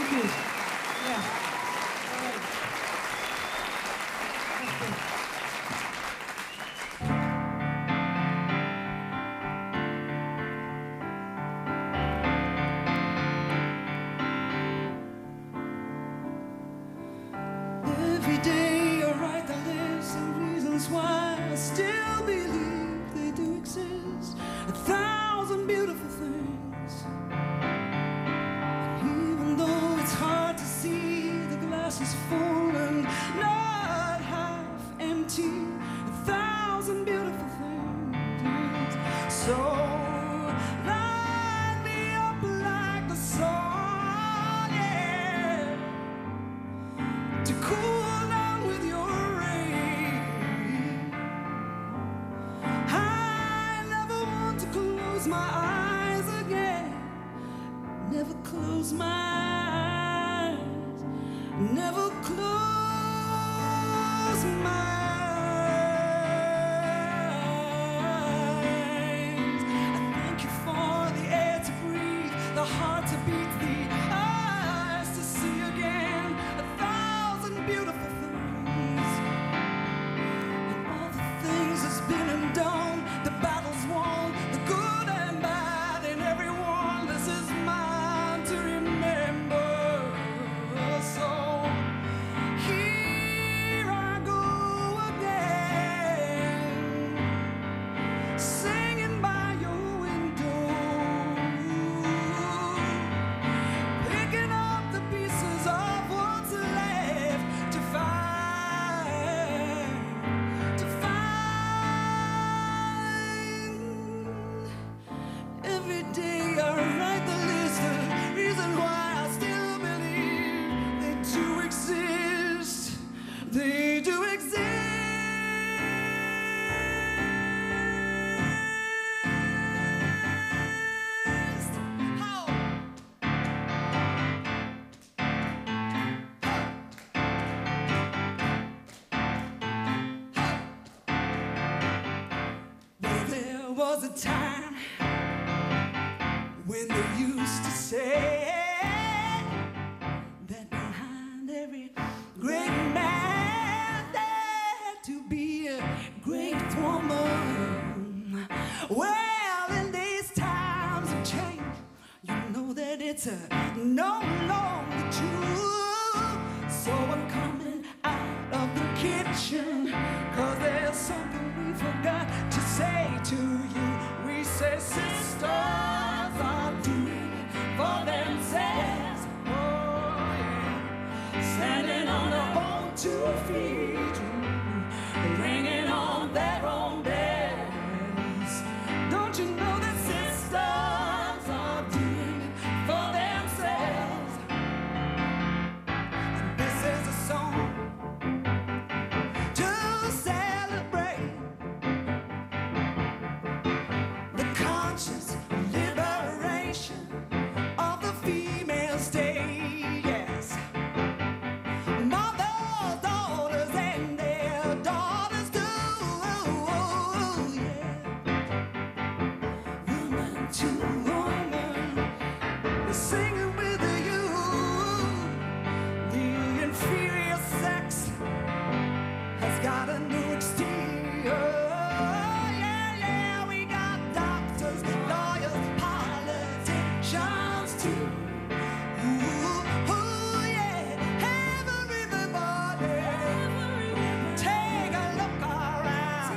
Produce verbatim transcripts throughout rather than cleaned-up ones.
Thank you. Yeah. All right. Every day I write the list of reasons why I still believe they do exist. A thousand beautiful things. And even though it's hard to see, the glass is full and not half empty. A thousand beautiful things. So line me up like the sun, yeah, to cool down with your rain. I never want to close my eyes again. Never close my eyes. Never close my eyes. I thank you for the air to breathe, the heart to beat, the eyes to see again. A thousand beautiful things. And all the things that's been and done, the battles won, the good and bad in everyone. This is mine to remember. So here I go again, singing by your window, picking up the pieces of what's left to find, to find. Every day I write the list of reasons why I still believe they do exist. They do exist. How? Well, there was a time when they used to say that behind every great man there to be a great woman. Well, in these times of change, you know that it's uh, no longer true. So I'm coming out of the kitchen, 'cause there's something we forgot to say to you. We say sisters are doing it for themselves. Oh yeah, standing on their own two feet, bringing on their own bells. Don't you know that sisters are doing it for themselves? And this is a song to celebrate the conscious liberation of the female state. Yes, mothers, daughters, and their daughters too. Yeah, woman to woman, singing with you. The inferior sex has got a new exterior. Yeah, yeah, we got doctors, lawyers, politicians too. Ooh, ooh, yeah, everybody, take a look around.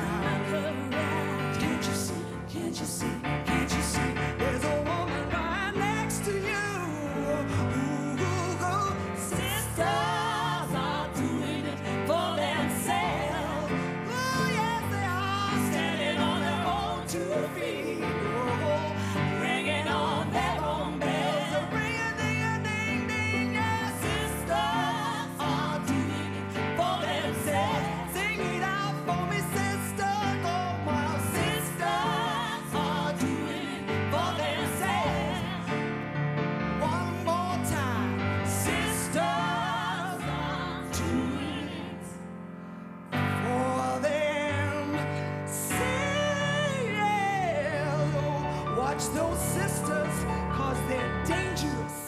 Can't you see, can't you see, can't you see? There's a woman right next to you. Ooh, ooh, ooh. Sisters are doing it for themselves. Oh yes, they are, standing on their own two feet, oh, bringing on their own bells, ringing ding ding ding. Yes, sisters are doing it for themselves. Sing it out for me, sister. Go wild. Sisters are doing it for themselves. One more time, sisters are doing it for themselves. Watch those sisters, 'cause they're dangerous.